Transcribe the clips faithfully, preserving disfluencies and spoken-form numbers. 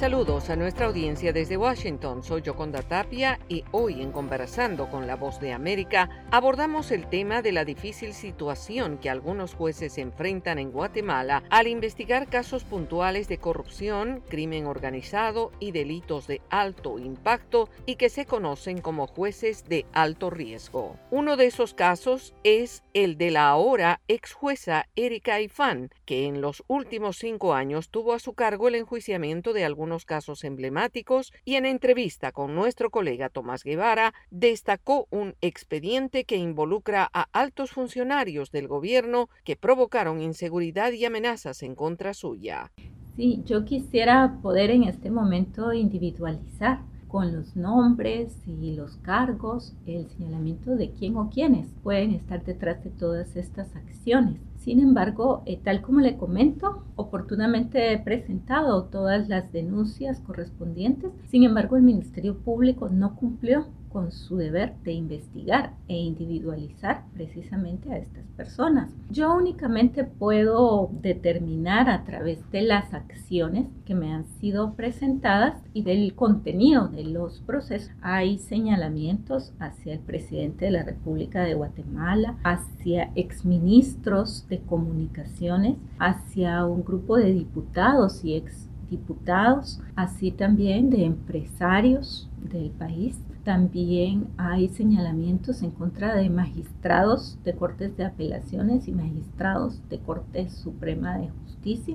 Saludos a nuestra audiencia desde Washington. Soy Yoconda Tapia y hoy en Conversando con la Voz de América abordamos el tema de la difícil situación que algunos jueces enfrentan en Guatemala al investigar casos puntuales de corrupción, crimen organizado y delitos de alto impacto y que se conocen como jueces de alto riesgo. Uno de esos casos es el de la ahora ex jueza Erika Ifán, que en los últimos cinco años tuvo a su cargo el enjuiciamiento de algunos casos emblemáticos y en entrevista con nuestro colega Tomás Guevara destacó un expediente que involucra a altos funcionarios del gobierno que provocaron inseguridad y amenazas en contra suya. Sí, yo quisiera poder en este momento individualizar con los nombres y los cargos el señalamiento de quién o quiénes pueden estar detrás de todas estas acciones. Sin embargo, eh, tal como le comento, oportunamente he presentado todas las denuncias correspondientes. Sin embargo, el Ministerio Público no cumplió con su deber de investigar e individualizar precisamente a estas personas. Yo únicamente puedo determinar a través de las acciones que me han sido presentadas y del contenido de los procesos. Hay señalamientos hacia el presidente de la República de Guatemala, hacia exministros de comunicaciones, hacia un grupo de diputados y exdiputados, así también de empresarios del país. También hay señalamientos en contra de magistrados de Cortes de Apelaciones y magistrados de Corte Suprema de Justicia.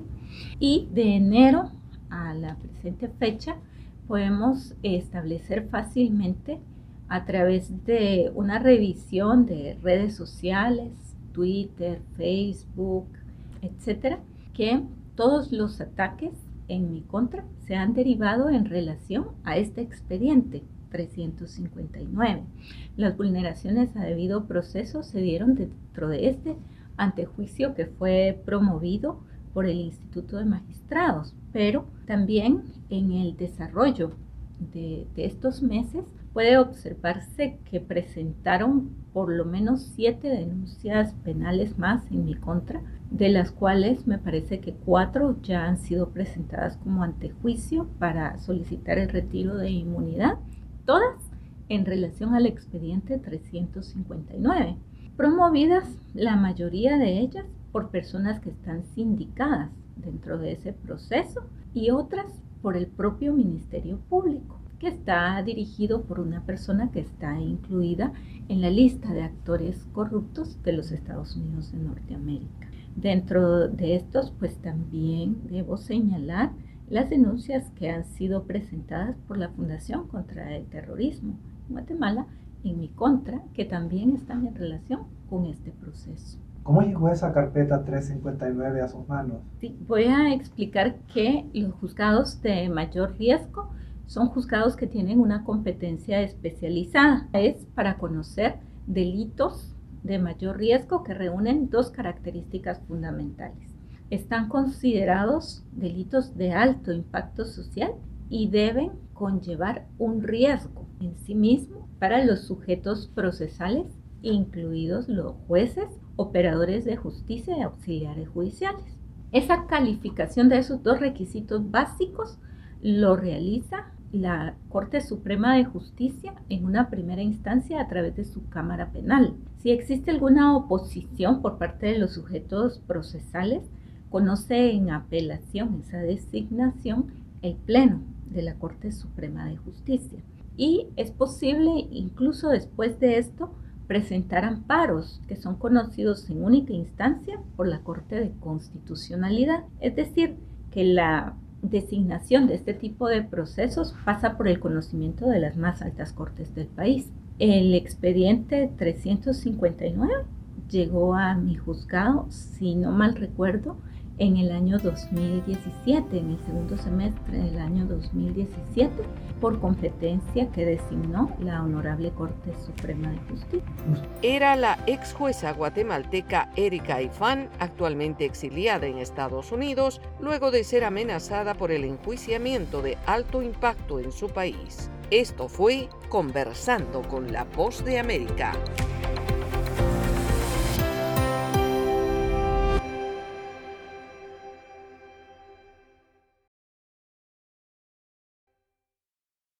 Y de enero a la presente fecha podemos establecer fácilmente a través de una revisión de redes sociales, Twitter, Facebook, etcétera, que todos los ataques en mi contra se han derivado en relación a este expediente trescientos cincuenta y nueve. Las vulneraciones a debido proceso se dieron dentro de este antejuicio que fue promovido por el Instituto de Magistrados, pero también en el desarrollo de, de estos meses puede observarse que presentaron por lo menos siete denuncias penales más en mi contra, de las cuales me parece que cuatro ya han sido presentadas como antejuicio para solicitar el retiro de inmunidad, todas en relación al expediente trescientos cincuenta y nueve, promovidas la mayoría de ellas por personas que están sindicadas dentro de ese proceso y otras por el propio Ministerio Público, que está dirigido por una persona que está incluida en la lista de actores corruptos de los Estados Unidos de Norteamérica. Dentro de estos, pues también debo señalar las denuncias que han sido presentadas por la Fundación contra el Terrorismo en Guatemala en mi contra, que también están en relación con este proceso. ¿Cómo llegó esa carpeta trescientos cincuenta y nueve a sus manos? Sí, voy a explicar que los juzgados de mayor riesgo son juzgados que tienen una competencia especializada. Es para conocer delitos de mayor riesgo que reúnen dos características fundamentales. Están considerados delitos de alto impacto social y deben conllevar un riesgo en sí mismo para los sujetos procesales, incluidos los jueces, operadores de justicia y auxiliares judiciales. Esa calificación de esos dos requisitos básicos lo realiza la Corte Suprema de Justicia en una primera instancia a través de su Cámara Penal. Si existe alguna oposición por parte de los sujetos procesales, conoce en apelación esa designación el Pleno de la Corte Suprema de Justicia. Y es posible, incluso después de esto, presentar amparos que son conocidos en única instancia por la Corte de Constitucionalidad. Es decir, que la designación de este tipo de procesos pasa por el conocimiento de las más altas cortes del país. El expediente trescientos cincuenta y nueve llegó a mi juzgado, si no mal recuerdo, en el año dos mil diecisiete, en el segundo semestre del año dos mil diecisiete, por competencia que designó la Honorable Corte Suprema de Justicia. Era la ex jueza guatemalteca Erika Ifán, actualmente exiliada en Estados Unidos, luego de ser amenazada por el enjuiciamiento de alto impacto en su país. Esto fue Conversando con la Voz de América.